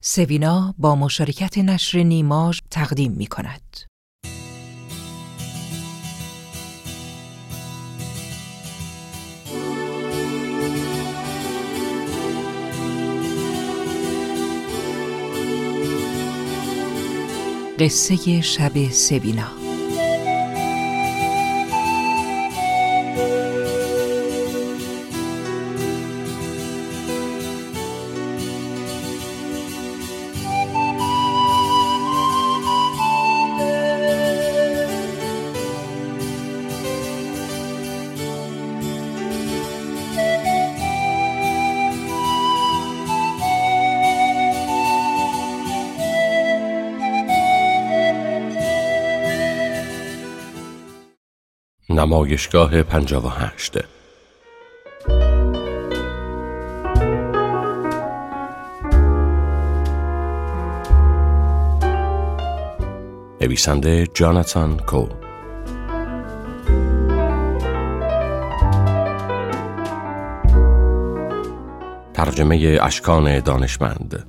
سوینا با مشارکت نشر نیماژ تقدیم می‌کند. قصه شب سوینا. نمایشگاه 58. نویسنده جاناتان کو. ترجمه اشکان دانشمند.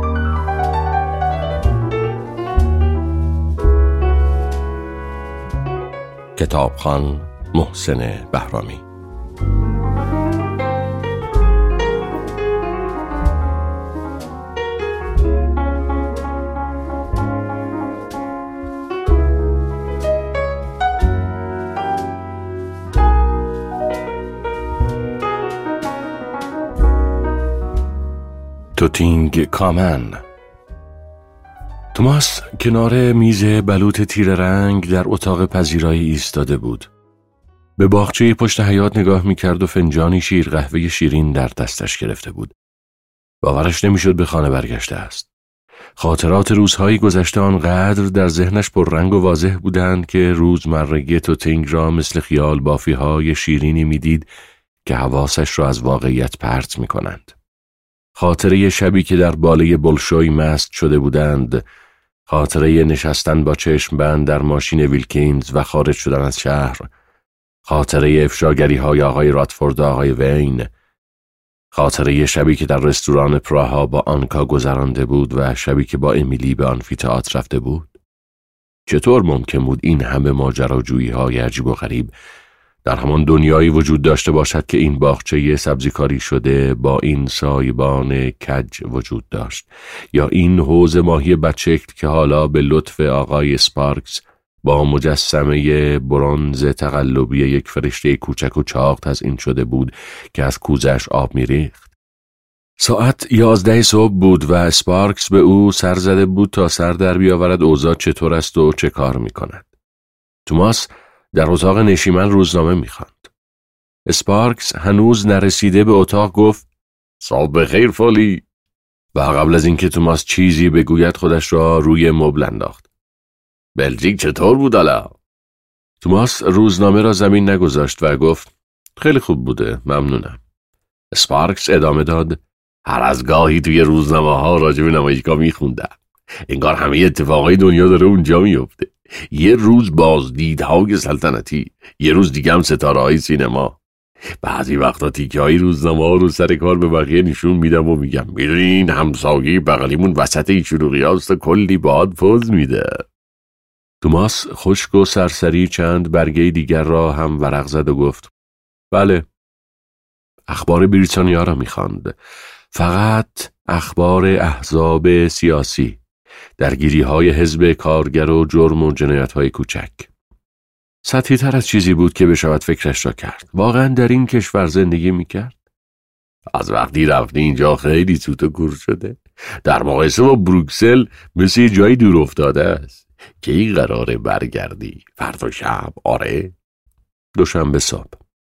کتابخوان محسن بهرامی. توتینگ کامن. توماس کنار میز بلوط تیره رنگ در اتاق پذیرایی ایستاده بود. به باغچه پشت حیاط نگاه میکرد و فنجانی شیر قهوه شیرین در دستش گرفته بود. باورش نمیشد به خانه برگشته است. خاطرات روزهای گذشته آنقدر در ذهنش پر رنگ و واضح بودند که روزمرگی توتینگ را مثل خیال بافی‌های شیرینی میدید که حواسش را از واقعیت پرت میکنند. خاطره شبی که در باله بولشوی مست شده بودند، خاطره نشستن با چشم بند در ماشین ویلکینز و خارج شدن از شهر، خاطره افشاگری های آقای رادفورد و آقای وین، خاطره شبی که در رستوران پراها با آنکا گذرانده بود و شبی که با امیلی به آمفی‌تئاتر رفته بود. چطور ممکن بود این همه ماجراجویی های عجیب و غریب در همان دنیایی وجود داشته باشد که این باغچه سبزیکاری شده با این سایبان کج وجود داشت، یا این حوض ماهی بدشکل که حالا به لطف آقای اسپارکس با مجسمه برنز تقلبی یک فرشته کوچک و چاق تزیین شده بود که از کوزه‌اش آب می‌ریخت. ساعت 11 صبح بود و اسپارکس به او سر زده بود تا سر در بیاورد اوضاع چطور است و چه کار می‌کند. توماس در اتاق نشیمن روزنامه می‌خواند. اسپارکس هنوز نرسیده به اتاق گفت: صبح بخیر فولی. و قبل از اینکه توماس چیزی بگوید خودش را روی مبل انداخت. بلژیک چطور بود حالا؟ توماس روزنامه را زمین نگذاشت و گفت: خیلی خوب بوده، ممنونم. اسپارکس ادامه داد: هر از گاهی توی روزنامه‌ها راجع به نمایشگاه می‌خوندم. انگار همه اتفاقای دنیا داره اونجا میفته. یه روز بازدیدهای سلطنتی، یه روز دیگه هم ستاره‌های سینما. بعضی وقتا تیکه‌های روزنامه‌ها رو سر کار به بقیه نشون میدم و میگم میدونین همسایه بغلیمون وسط این شلوغی‌هاست و کلی باد پوز میده. توماس خشک و سرسری چند برگه دیگر را هم ورق زد و گفت: بله. اخبار بریتانیا را می‌خواند. فقط اخبار احزاب سیاسی، درگیری‌های حزب کارگر و جرم و جنایت‌های کوچک. سطحی تر از چیزی بود که بشود فکرش را کرد. واقعاً در این کشور زندگی می‌کرد؟ از وقتی رفتی اینجا خیلی سوت و کور شده. در مقایسه با بروکسل مثل یه جایی دور افتاده است. که این قراره برگردی؟ فردا شب؟ آره؟ دوشنبه صبح.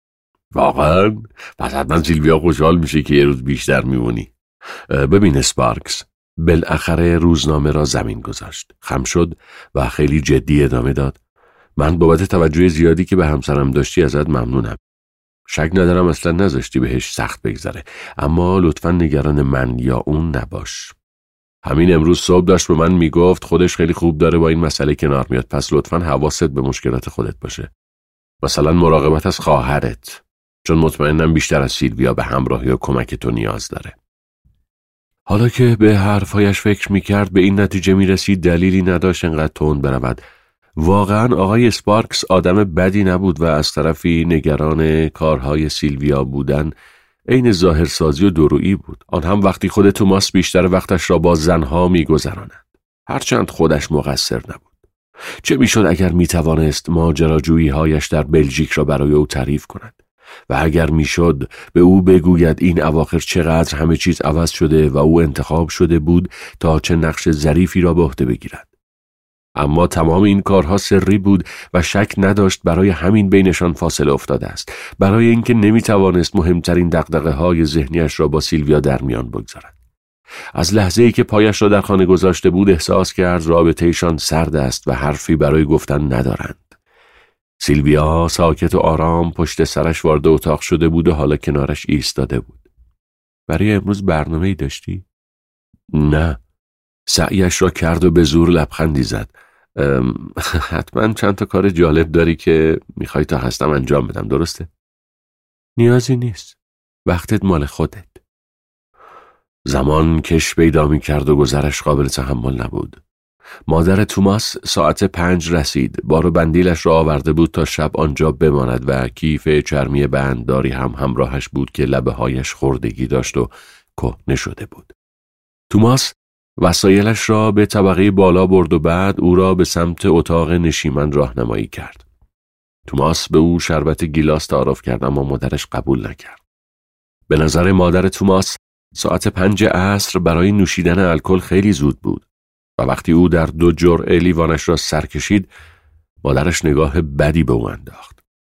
واقعاً؟ پس حتما سیلویا خوشحال میشه که یه روز بیشتر میمونی. ببین اسپارکس، بالاخره روزنامه را زمین گذاشت. خم شد و خیلی جدی ادامه داد: من بابت توجه زیادی که به همسرم داشتی ازت ممنونم. شک ندارم اصلا نذاشتی بهش سخت بگذره، اما لطفاً نگران من یا اون نباش. همین امروز صبح داشت به من میگفت خودش خیلی خوب داره با این مسئله کنار میاد، پس لطفاً حواست به مشکلات خودت باشه. مثلا مراقبت از خواهرت، چون مطمئنم بیشتر از سیلویا به همراهی و کمک تو نیاز داره. حالا که به حرفایش فکر میکرد به این نتیجه میرسید دلیلی نداشت انقدر تند برود. واقعا آقای اسپارکس آدم بدی نبود و از طرفی نگران کارهای سیلویا بودن عین ظاهرسازی و دورویی بود، آن هم وقتی خود توماس بیشتر وقتش را با زنها میگذراند، هرچند خودش مقصر نبود. چه میشد اگر میتوانست ماجراجویی‌هایش در بلژیک را برای او تعریف کند و اگر میشد به او بگوید این اواخر چقدر همه چیز عوض شده و او انتخاب شده بود تا چه نقش ظریفی را به عهده بگیرد. اما تمام این کارها سری بود و شک نداشت برای همین بینشان فاصله افتاده است، برای اینکه نمیتوانست مهمترین دغدغه‌های ذهنیش را با سیلویا در میان بگذارد. از لحظه‌ای که پایش را در خانه گذاشته بود احساس کرد رابطه‌شان سرد است و حرفی برای گفتن ندارند. سیلویا ساکت و آرام پشت سرش وارد اتاق شده بود و حالا کنارش ایستاده بود. برای امروز برنامه‌ای داشتی؟ نه. سعیش را کرد و به زور لبخندی زد. حتما چند تا کار جالب داری که میخوای تا هستم انجام بدم، درسته؟ نیازی نیست. وقتت مال خودت. زمان کش پیدا میکرد و گذرش قابل تحمل نبود. مادر توماس ساعت 5 رسید. بار و بندیلش را آورده بود تا شب آنجا بماند و کیف چرمی بندداری هم همراهش بود که لبه هایش خردگی داشت و کهنه شده بود. توماس وسایلش را به طبقه بالا برد و بعد او را به سمت اتاق نشیمن راهنمایی کرد. توماس به او شربت گیلاس تعارف کرد اما مادرش قبول نکرد. به نظر مادر توماس ساعت 5 عصر برای نوشیدن الکل خیلی زود بود و وقتی او در 2 جرعه لیوانش را سر کشید مادرش نگاه بدی به او انداخت.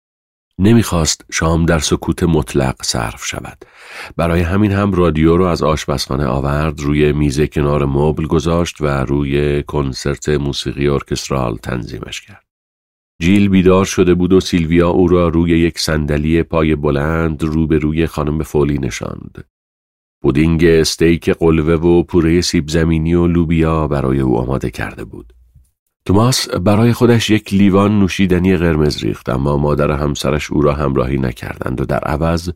نمیخواست شام در سکوت مطلق صرف شود. برای همین هم رادیو رو از آشپزخانه آورد، روی میز کنار مبل گذاشت و روی کنسرت موسیقی ارکسترال تنظیمش کرد. جیل بیدار شده بود و سیلویا او را روی یک صندلی پای بلند روبروی خانم فولی نشاند. پودینگ استیک قلوه و پوره سیب زمینی و لوبیا برای او آماده کرده بود. توماس برای خودش یک لیوان نوشیدنی قرمز ریخت اما مادر همسرش او را همراهی نکردند و در عوض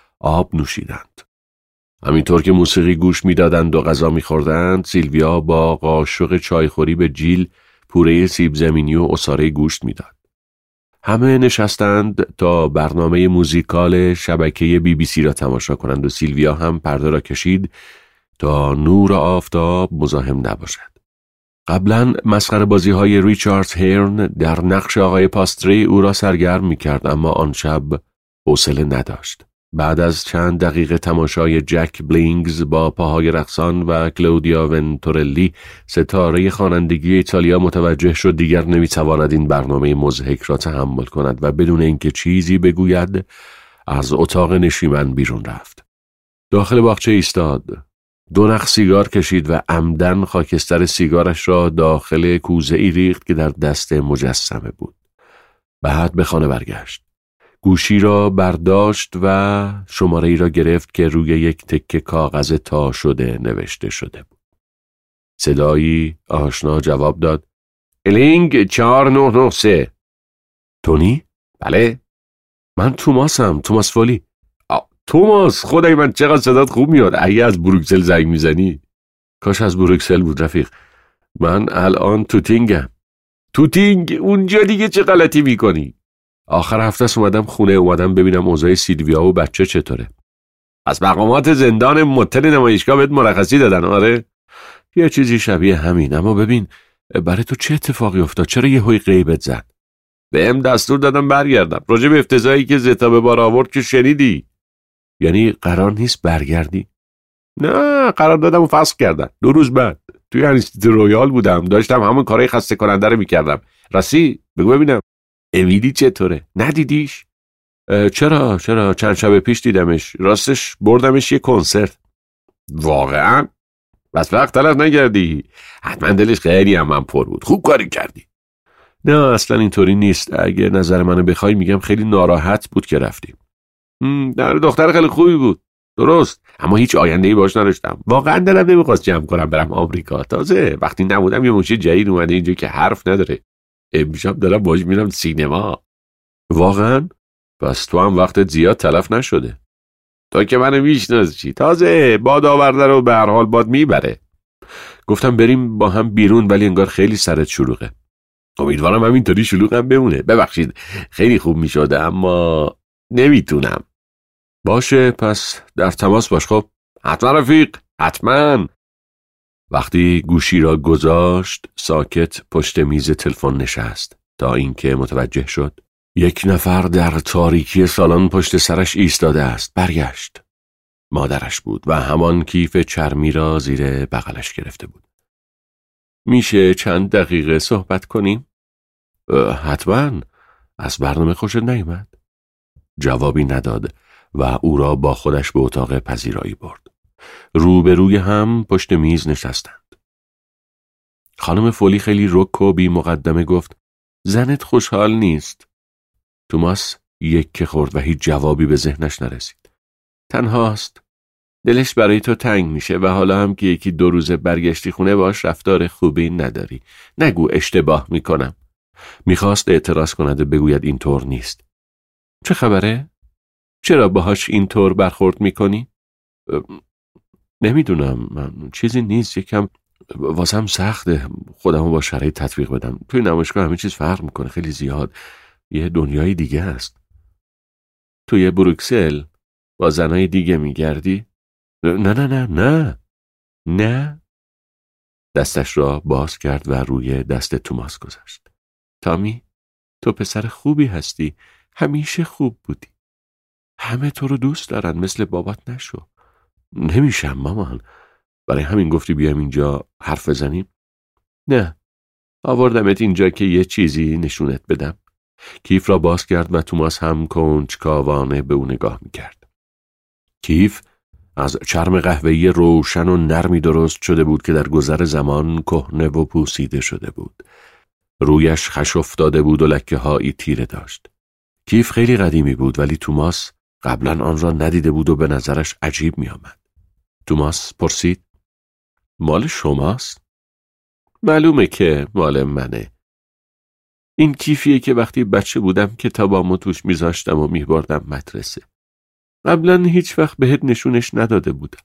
آب نوشیدند. همینطور که موسیقی گوش میدادند و غذا میخوردند، سیلویا با قاشق چایخوری به جیل پوره سیب زمینی و عصاره گوشت میداد. همه نشستند تا برنامه موزیکال شبکه BBC را تماشا کنند و سیلویا هم پرده را کشید تا نور آفتاب مزاحم نباشد. قبلا مسخره بازی های ریچارد هیرن در نقش آقای پاستری او را سرگرم می کرد اما آن شب حوصله نداشت. بعد از چند دقیقه تماشای جک بلینگز با پاهای رقصان و کلودیا ونتورلی ستاره خوانندگی ایتالیا متوجه شد دیگر نمیتواند این برنامه مضحک را تحمل کند و بدون اینکه چیزی بگوید از اتاق نشیمن بیرون رفت. داخل باغچه ایستاد. 2 نخ سیگار کشید و عمدن خاکستر سیگارش را داخل کوزه‌ای ریخت که در دست مجسمه بود. بعد به خانه برگشت. گوشی را برداشت و شماره‌ای را گرفت که روی یک تکه کاغذ تا شده نوشته شده بود. صدایی آشنا جواب داد. الینگ 4993. تونی؟ بله. من توماسم، توماس فولی. توماس، خدای من چقدر صدات خوب میاد. اگه از بروکسل زنگ میزنی؟ کاش از بروکسل بود رفیق. من الان توتینگم. توتینگ؟ اونجا دیگه چه غلطی میکنی؟ آخر هفته اومدم خونه، اومدم ببینم اوضاع سیلویا و بچه چطوره. از مقامات زندان متن نمایشگاه بهت مرخصی دادن؟ آره؟ یه چیزی شبیه همین. اما ببین برای تو چه اتفاقی افتاد؟ چرا یهویی غیبت زد؟ بهم دستور دادم برگردم. راجع به افتضاحی که زتا به بار آورد که شنیدی؟ یعنی قرار نیست برگردی؟ نه، قرار دادم و فسخ کردن. 2 روز بعد توی انستیتوت رویال بودم، داشتم همون کارهای خسته کننده رو میکردم. راستی بگو ببینم امیلی چطوره؟ ندیدیش؟ چرا چند شب پیش دیدمش. راستش بردمش یه کنسرت. واقعا؟ بس وقت تلف نکردی؟ حتما دلش خیلی هم من پر بود. خوب کاری کردی. نه اصلا اینطوری نیست. اگه نظر منو بخوای میگم خیلی ناراحت بود که رفتیم. دختر خیلی خوبی بود، درست، اما هیچ آینده‌ای باش نداشتم. واقعا دلم نمیخواست جمع کنم برم آمریکا. تازه وقتی نبودم یه موشی جدید اومده اینجا که حرف نداره. امشب دارم باش میرم سینما. واقعا؟ پس تو هم وقتت زیاد تلف نشده. تو که منو میشناسی، تازه باد آورده رو به هر حال باد میبره. گفتم بریم با هم بیرون، ولی انگار خیلی سرت شلوغه. امیدوارم همینطوری شلوغم بمونه. ببخشید خیلی خوب میشده اما نمیتونم. باشه پس در تماس باش. خب حتما رفیق، حتما. وقتی گوشی را گذاشت ساکت پشت میز تلفن نشست تا اینکه متوجه شد یک نفر در تاریکی سالن پشت سرش ایستاده است. برگشت. مادرش بود و همان کیف چرمی را زیر بغلش گرفته بود. میشه چند دقیقه صحبت کنیم؟ حتما. از برنامه خوشت نیامد؟ جوابی نداد و او را با خودش به اتاق پذیرایی برد. روبروی هم پشت میز نشستند. خانم فولی خیلی رک و بی مقدمه گفت زنت خوشحال نیست. توماس یک خورد و هیچ جوابی به ذهنش نرسید. تنهاست. دلش برای تو تنگ میشه و حالا هم که یکی 2 روز برگشتی خونه باش رفتار خوبی نداری. نگو اشتباه میکنم. میخواست اعتراض کند و بگوید اینطور نیست. چه خبره؟ چرا باهاش اینطور برخورد میکنی؟ نمیدونم، چیزی نیست. یکم واسم سخته خودمو با شرایط تطبیق بدم. توی نمایشگاه همه چیز فرق میکنه خیلی زیاد. یه دنیای دیگه است. توی بروکسل با زنای دیگه میگردی؟ نه نه نه نه نه. دستش را باز کرد و روی دست توماس گذاشت. تامی تو پسر خوبی هستی. همیشه خوب بودی. همه تو رو دوست دارن. مثل بابات نشو. نمیشم مامان. برای همین گفتی بیام اینجا حرف بزنیم؟ نه. آوردمت اینجا که یه چیزی نشونت بدم. کیف را باز کرد و توماس هم کنجکاوانه به او نگاه میکرد. کیف از چرم قهوه‌ای روشن و نرمی درست شده بود که در گذر زمان کهنه و پوسیده شده بود. رویش خش افتاده بود و لکه‌هایی تیره داشت. کیف خیلی قدیمی بود ولی توماس قبلا آن را ندیده بود و به نظرش عجیب می آمد. توماس پرسید مال شماست؟ معلومه که مال منه. این کیفیه که وقتی بچه بودم کتابامو توش میذاشتم و میبردم مدرسه. قبلا هیچ وقت بهت نشونش نداده بودم.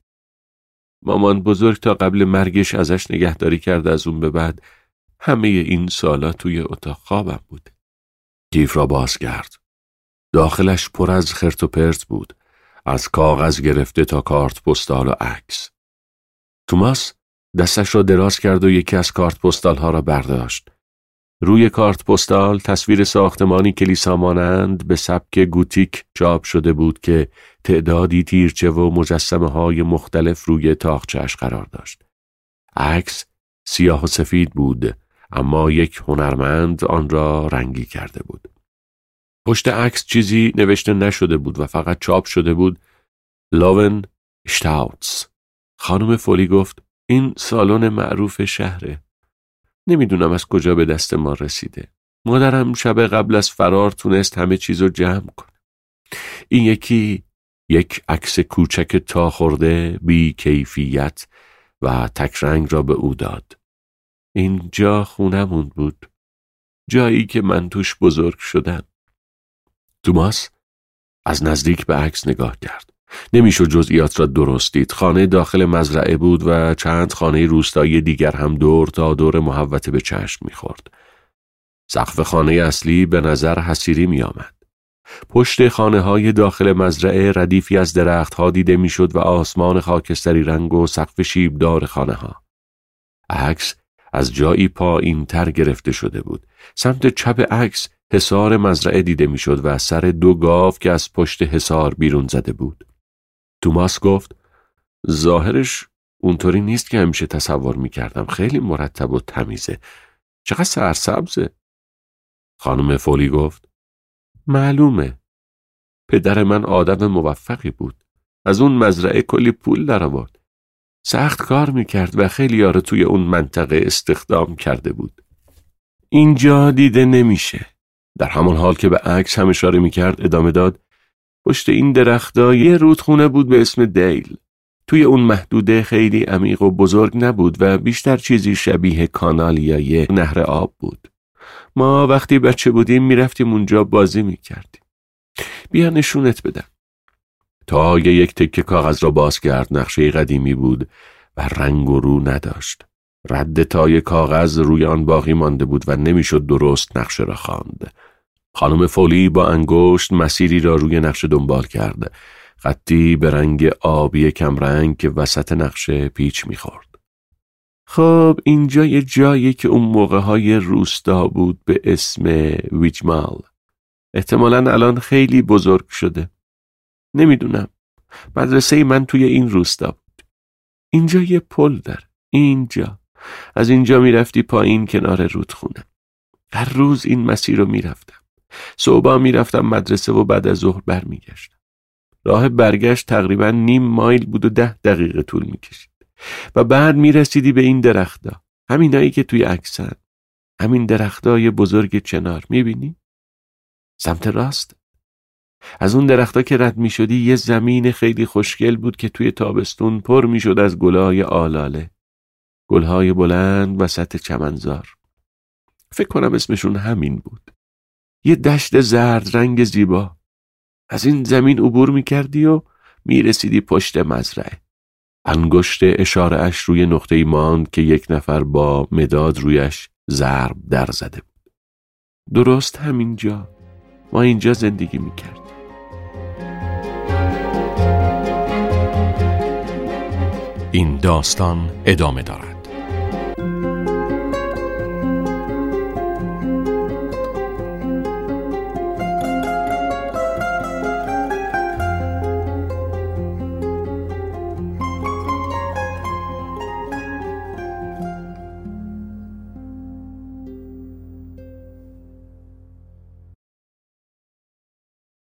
مامان بزرگ تا قبل مرگش ازش نگهداری کرد. از اون به بعد همه این سالا توی اتاق خوابم بوده. کیف را باز کرد. داخلش پر از خرت و پرت بود. از کاغذ گرفته تا کارت پستال و عکس. توماس دستش را دراز کرد و یکی از کارت پستال ها را برداشت. روی کارت پستال تصویر ساختمانی کلیسا مانند به سبک گوتیک چاپ شده بود که تعدادی تیرچه و مجسمه های مختلف روی تاقچه‌اش قرار داشت. عکس سیاه و سفید بود اما یک هنرمند آن را رنگی کرده بود. پشت عکس چیزی نوشته نشده بود و فقط چاپ شده بود لاون شتاوتس. خانم فولی گفت این سالن معروف شهره. نمیدونم از کجا به دست ما رسیده. مادرم شب قبل از فرار تونست همه چیزو جمع کنه. این یک عکس کوچک تا خورده بی کیفیت و تک رنگ را به او داد. اینجا خونمون بود. جایی که من توش بزرگ شدم. توماس از نزدیک به عکس نگاه کرد. نمیشد جزئیات را درست دید. خانه داخل مزرعه بود و چند خانه روستایی دیگر هم دور تا دور محوطه به چشم می‌خورد. سقف خانه اصلی به نظر حصیری می‌آمد. پشت خانه‌های داخل مزرعه ردیفی از درخت‌ها دیده می‌شد و آسمان خاکستری رنگ و سقف شیبدار خانه‌ها. عکس از جایی پایین‌تر گرفته شده بود. سمت چپ عکس حصار مزرعه دیده می‌شد و سر 2 گاو که از پشت حصار بیرون زده بود. توماس گفت ظاهرش اونطوری نیست که همیشه تصور می‌کردم. خیلی مرتب و تمیزه. چقدر سرسبزه. خانم فولی گفت معلومه. پدر من آدم موفقی بود. از اون مزرعه کلی پول درآورد. سخت کار می‌کرد و خیلی یارو توی اون منطقه استخدام کرده بود. اینجا دیده نمیشه. در همان حال که به عکس هم اشاره می‌کرد ادامه داد پشت این درخت‌ها یه رودخونه بود به اسم دیل. توی اون محدوده خیلی عمیق و بزرگ نبود و بیشتر چیزی شبیه کانال یا یه نهر آب بود. ما وقتی بچه بودیم میرفتیم اونجا بازی میکردیم. بیا نشونت بدم. تای یک تکه کاغذ را باز کرد. نقشه قدیمی بود و رنگ و رو نداشت. رد تای کاغذ روی آن باقی مانده بود و نمیشد درست نقشه را خواند. خانم فولی با انگشت مسیری را روی نقشه دنبال کرد. خطی به رنگ آبی کمرنگ که وسط نقشه پیچ می‌خورد. خب اینجا یه جایی که اون موقع‌های روستا بود به اسم ویجمال. احتمالاً الان خیلی بزرگ شده. نمیدونم. مدرسه من توی این روستا بود. اینجا یه پل داره. اینجا. از اینجا میرفتی پایین کنار رودخونه. هر روز این مسیر رو میرفتم. صبح میرفتم مدرسه و بعد از ظهر برمیگشتم. راه برگشت تقریباً 0.5 مایل بود و 10 دقیقه طول میکشید. و بعد میرسیدی به این درختا. همینایی که توی عکسن. همین درختای بزرگ چنار. میبینی؟ سمت راست. از اون درختا که رد میشدی یه زمین خیلی خوشگل بود که توی تابستون پر میشد از گلهای آلاله. گلهای بلند وسط چمنزار. فکر کنم اسمشون همین بود. یه دشت زرد رنگ زیبا. از این زمین عبور میکردی و میرسیدی پشت مزرعه. انگشت اشاره‌اش روی نقطه‌ای ماند که یک نفر با مداد رویش ضرب در زده بود. درست همینجا. ما اینجا زندگی میکردیم. این داستان ادامه دارد.